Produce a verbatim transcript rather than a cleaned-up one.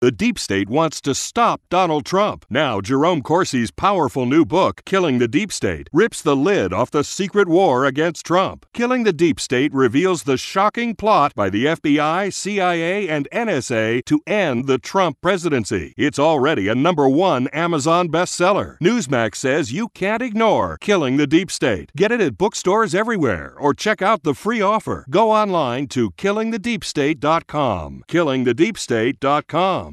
The deep state wants to stop Donald Trump. Now, Jerome Corsi's powerful new book, Killing the Deep State, rips the lid off the secret war against Trump. Killing the Deep State reveals the shocking plot by the F B I, C I A, and N S A to end the Trump presidency. It's already a number one Amazon bestseller. Newsmax says you can't ignore Killing the Deep State. Get it at bookstores everywhere or check out the free offer. Go online to killing the deep state dot com. killing the deep state dot com.